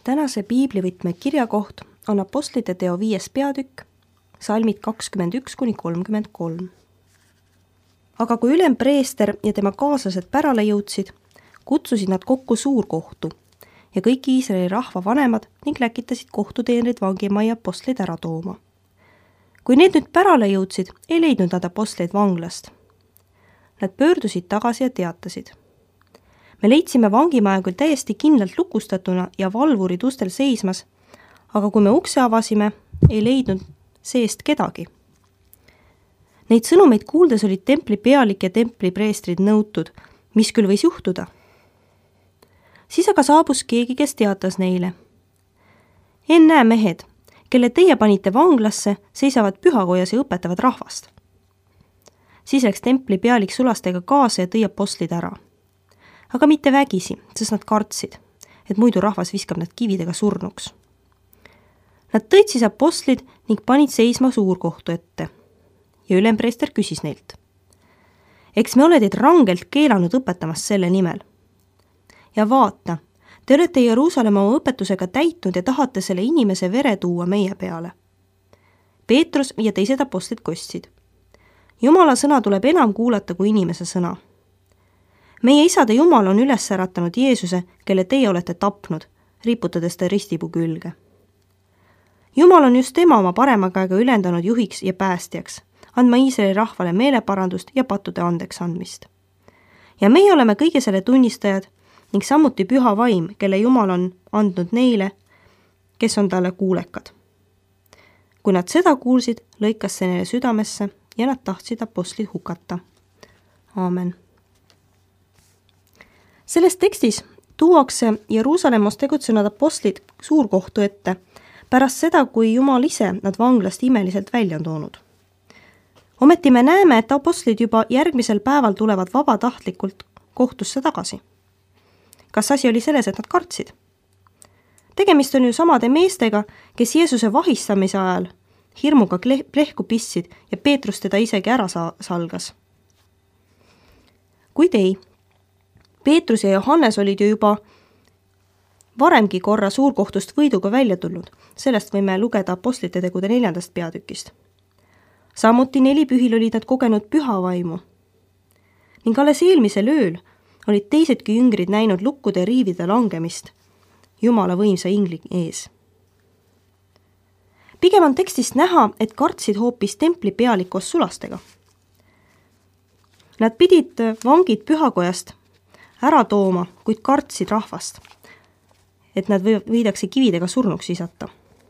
Tänase piiblivõtme kirjakoht on Apostlite teo 5. peatükk, salmid 21–33. Aga kui ülempreester ja tema kaaslased pärale jõudsid, kutsusid nad kokku suurkohtu ja kõik Iisraeli rahva vanemad ning läkitasid kohtuteenrid vangimajja apostlid ära tooma. Kui need nüüd pärale jõudsid, ei leidnud nad apostleid vanglast. Nad pöördusid tagasi ja teatasid. Me leidsime vangimaja küll täiesti kindlalt lukustatuna ja valvurid ustel seismas, aga kui me ukse avasime, ei leidnud seest kedagi. Neid sõnumeid kuuldes olid templi pealik ja templi preestrid nõutud, mis küll võis juhtuda. Siis aga saabus keegi, kes teatas neile. Ennäe mehed, kelle teie panite vanglasse, seisavad pühakojas ja õpetavad rahvast. Siis läks templi pealik sulastega kaasa ja tõi apostlid ära. Aga mitte vägisi, sest nad kartsid, et muidu rahvas viskab nad kividega surnuks. Nad tõid siis apostlid ning panid seisma suurkohtu ette. Ja ülempreester küsis neilt. Eks me ole teid rangelt keelanud õpetamast selle nimel. Ja vaata, te olete Jeruusalemma oma õpetusega täitnud ja tahate selle inimese vere tuua meie peale. Peetrus ja teised apostlid kostsid. Jumala sõna tuleb enam kuulata kui inimese sõna. Meie isade Jumal on üles äratanud Jeesuse, kelle teie olete tapnud, riputades ta ristipuu külge. Jumal on just tema oma parema käega ülendanud juhiks ja päästjaks, andma Iisraeli rahvale meeleparandust ja pattude andeks andmist. Ja meie oleme kõige selle tunnistajad ning samuti püha vaim, kelle Jumal on andnud neile, kes on talle kuulekad. Kui nad seda kuulsid, lõikas see neile südamesse ja nad tahtsid apostlid hukata. Aamen. Selles tekstis tuuakse Jeruusalemmas tegutsenud apostlid suurkohtu ette pärast seda, kui Jumal ise nad vanglast imeliselt välja on toonud. Ometi me näeme, et apostlid juba järgmisel päeval tulevad vabatahtlikult kohtusse tagasi. Kas asi oli selles, et nad kartsid? Tegemist on ju samade meestega, kes Jeesuse vahistamise ajal hirmuga plehku pissid ja Peetrus teda isegi ära salgas. Kuid ei. Peetrus ja Johannes olid ju juba varemgi korra suurkohtust võiduga välja tulnud. Sellest võime lugeda Apostlite tegude 4. peatükist. Samuti 4 pühil olid nad kogenud püha vaimu. Ning alles eelmisel ööl olid teisedki jüngrid näinud lukkude ja riivide langemist Jumala võimsa ingli ees. Pigem on tekstist näha, et kartsid hoopis templi pealik koos sulastega. Nad pidid vangid pühakojast ära tooma, kuid kartsid rahvast, et nad võidakse kividega surnuks visata.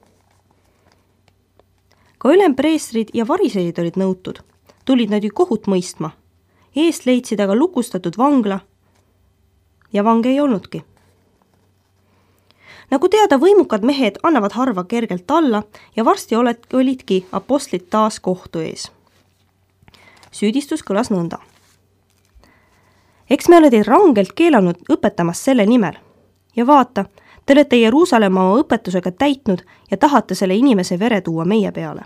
Ka ülempreestrid ja variseid olid nõutud, tulid nad ju kohut mõistma, eest leidsid aga lukustatud vangla ja vange ei olnudki. Nagu teada, võimukad mehed annavad harva kergelt alla ja varsti olidki apostlid taas kohtu ees. Süüdistus kõlas nõnda. Eks me ole teid rangelt keelanud õpetamast selle nimel. Ja vaata, te olete Jeruusalemma oma õpetusega täitnud ja tahate selle inimese vere tuua meie peale.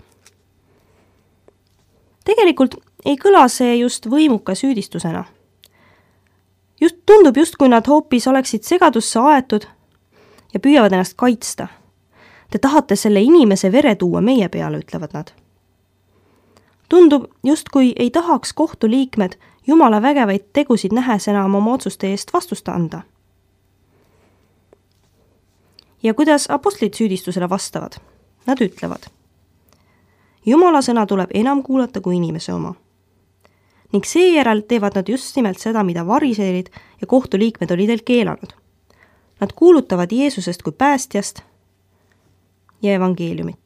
Tegelikult ei kõla see just võimuka süüdistusena. Tundub just, kui nad hoopis oleksid segadusse aetud ja püüavad ennast kaitsta. Te tahate selle inimese vere tuua meie peale, ütlevad nad. Tundub just, kui ei tahaks kohtuliikmed Jumala vägevaid tegusid nähes enam oma otsuste eest vastust anda. Ja kuidas apostlid süüdistusele vastavad? Nad ütlevad. Jumala sõna tuleb enam kuulata kui inimese oma. Ning seejärel teevad nad just nimelt seda, mida variseerid ja kohtuliikmed oli teil keelanud. Nad kuulutavad Jeesusest kui päästjast ja evangeeliumit.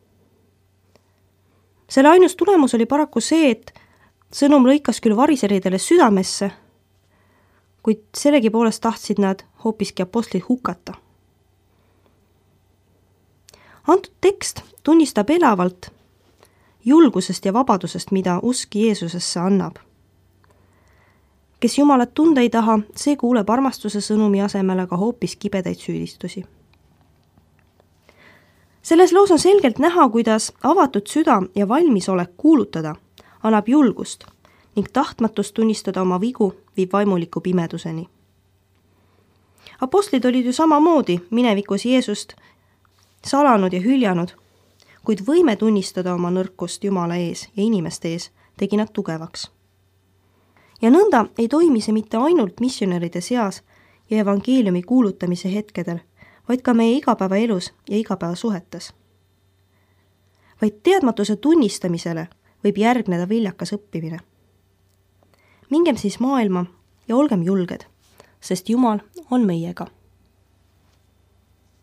Selle ainus tulemus oli paraku see, et sõnum lõikas küll variseridele südamesse, kuid sellegipoolest tahtsid nad hoopiski apostlid hukata. Antud tekst tunnistab elavalt julgusest ja vabadusest, mida usk Jeesusesse annab. Kes Jumalat tunda ei taha, see kuuleb armastuse sõnumi asemele ka hoopis kibedaid süüdistusi. Selles loos on selgelt näha, kuidas avatud süda ja valmisolek kuulutada annab julgust ning tahtmatust tunnistada oma vigu viib vaimuliku pimeduseni. Apostlid olid ju samamoodi minevikus Jeesust salanud ja hüljanud, kuid võime tunnistada oma nõrkust Jumala ees ja inimeste ees tegi nad tugevaks. Ja nõnda ei toimi see mitte ainult missionäride seas ja evangeeliumi kuulutamise hetkedel, vaid ka meie igapäevaelus ja igapäevasuhetes. Vaid teadmatuse tunnistamisele võib järgneda viljakas õppimine. Mingem siis maailma ja olgem julged, sest Jumal on meiega.